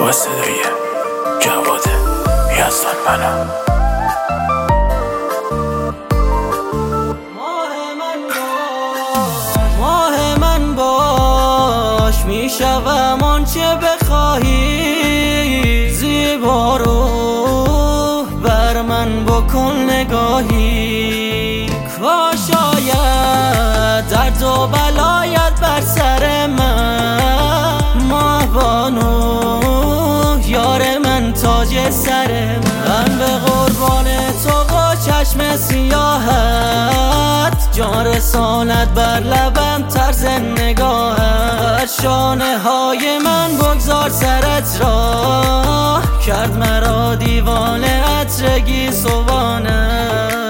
با صدای جواد یزدان منم. ماه من باش میشوم آنچه بخواهی، زیبا رو بر من بکن نگاهی. کاش آید درد و بلایت بر سر من، ماه بانو یار من تاج سر من به قربان تو و چشم سیاهت، جان رساند بر لبم طرز نگاهت. شانه های من بگذار سرت را، کرد مرا دیوانه عطر گیسوانه.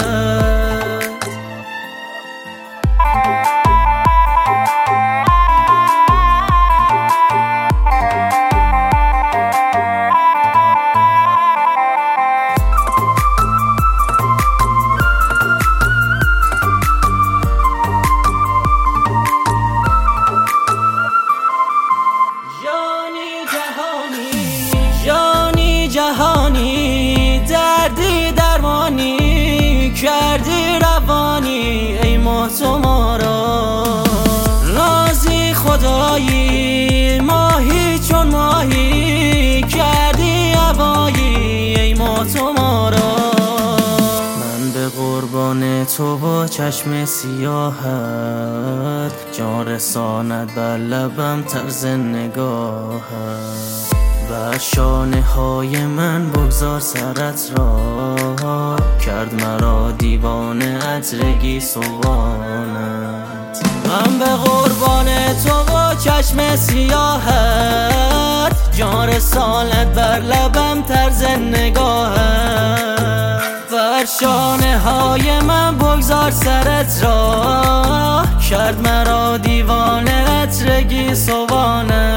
جهانی دردی درمانی کردی روانی، ای ماه تو ما را رازی خدایی. ماهی چون ماهی کردی هوایی، ای ماه تو ما را. من به قربان تو با چشم سیاهت، جان رساند بر لبم طرز نگاهت. بر شانه های من بگذار سرت را، کرد مرا دیوانه عطر گیسوانت. من به قربان تو و چشم سیاهت، جان رسالت بر لبم طرز نگاهت. بر شانه های من بگذار سرت را، کرد مرا دیوانه عطر گیسوانت.